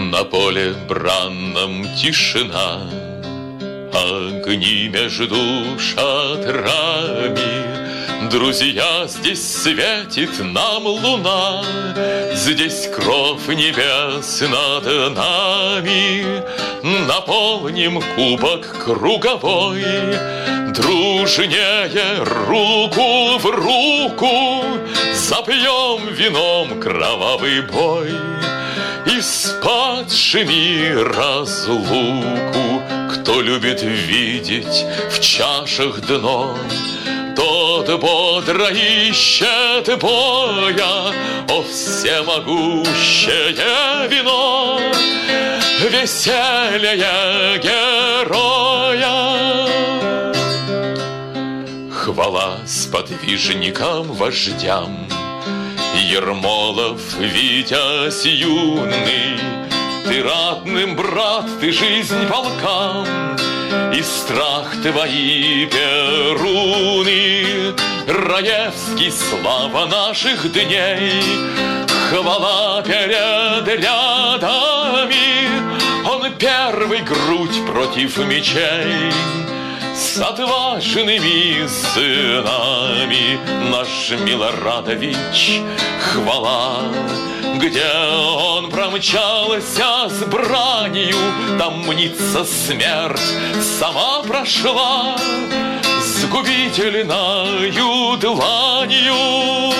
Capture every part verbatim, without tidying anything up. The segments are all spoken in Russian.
На поле бранном тишина, огни между шатрами. Друзья, здесь светит нам луна, здесь кровь небес над нами. Наполним кубок круговой, дружнее руку в руку, запьем вином кровавый бой. И с падшими разлуку, кто любит видеть в чашах дно, тот бодро ищет боя, о всемогущее вино, веселье героя. Хвала сподвижникам, вождям, Ермолов, витязь юный, ты ратным брат, ты жизнь полкам, и страх твои перуны. Раевский, слава наших дней, хвала перед рядами. Он первый грудь против мечей, с отважными сынами наш Милорадович, хвала. Где он промчался с бранью, там мнится смерть сама прошла с губительною дланью.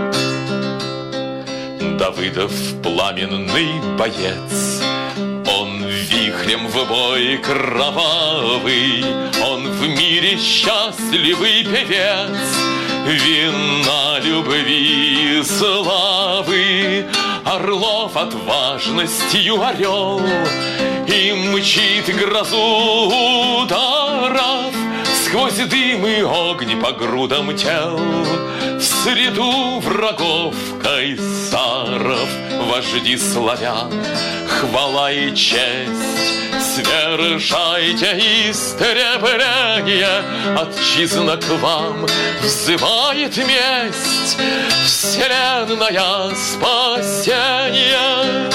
Давыдов пламенный боец, он вихрем в бой кровавый, он в мире счастливый певец, вина любви и славы. Орлов отважностью орел и мчит грозу ударов сквозь дым и огонь по грудам тел. В среду врагов кайсаров, вожди славян, хвала и честь. Свершайте истребление, отчизна к вам взывает месть, вселенная спасение.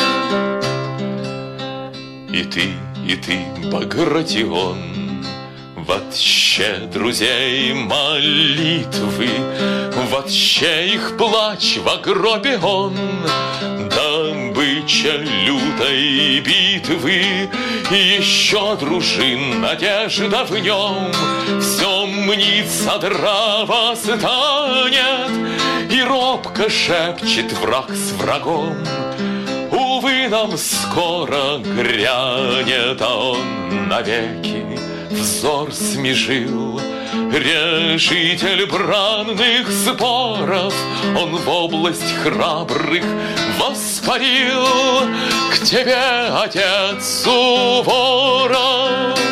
И ты, и ты, Багратион, вообще друзей молитвы, вообще их плач в гробе он, добыча лютой битвы, еще дружин надежда в нем, все мнится, дрова станет, и робко шепчет враг с врагом. Увы, нам скоро грянет, а он навеки взор смежил. Решитель бранных споров, он в область храбрых воспарил. К тебе, отец Суворов!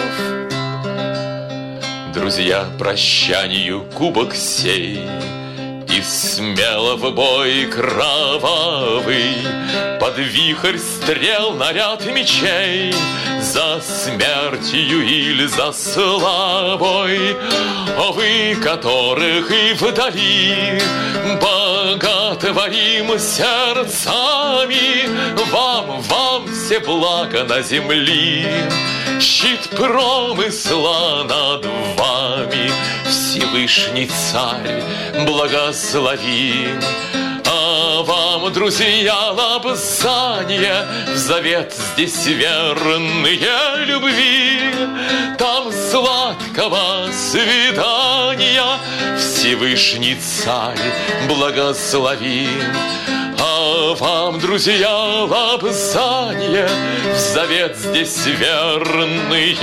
Друзья, прощанию кубок сей, и смело в бой кровавый, под вихрь стрел наряд мечей, за смертью или за славой. О вы, которых и вдали боготворим сердцами, вам, вам все блага на земле, щит промысла над вами, Всевышний Царь, благослови. А вам, друзья, лобзанье, в завет здесь верные любви, там сладкого свидания, Всевышний Царь, благослови. А вам, друзья, лобзанье, в завет здесь верные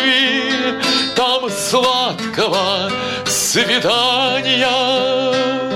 любви, там сладкого свидания.